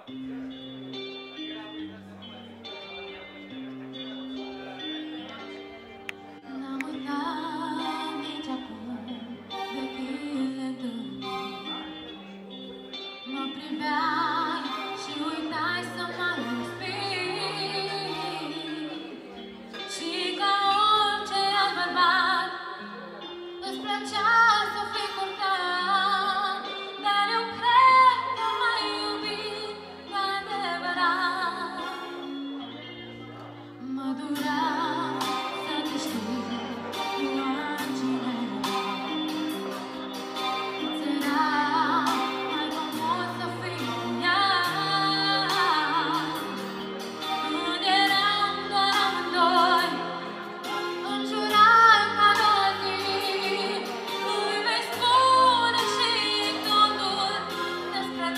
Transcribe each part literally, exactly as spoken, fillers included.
N-am uitat nici acum de chile întâlniri. Mă priveai și uitai să mă respiri. Și ca orice alt bărbat îți plăcea să fii curcat. Dar eu cred că m-ai iubit cu adevărat. Mă dura să te știi cu altcineva. Îți era mai frumos să fii cu ea. Când eram doar amândoi, îmi jurai că a doua zi îi vei spune și totul despre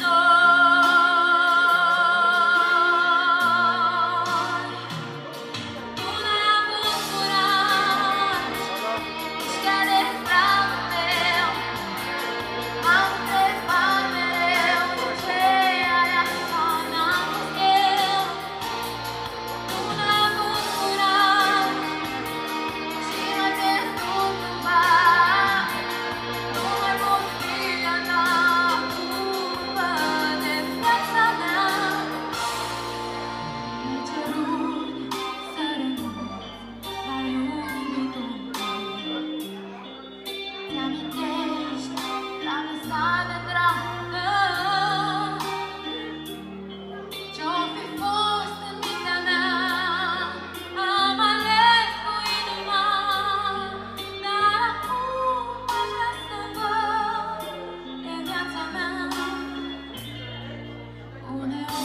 noi. Tu n-ai avut curaj, nici chiar de dragul meu. Am întrebat mereu de ce ai așa n-am fost eu. Tu n-ai avut curaj și m-ai pierdut cândva. Nu mai pot fi a ta culpă de viața mea. Mi-ai cerut să renunț la iubitul meu. Ți-amintești dragosta de dragă? Ce-o fi fost în mintea mea? Am ales cu inima, dar acum aș vrea să văd de viața mea. Uneori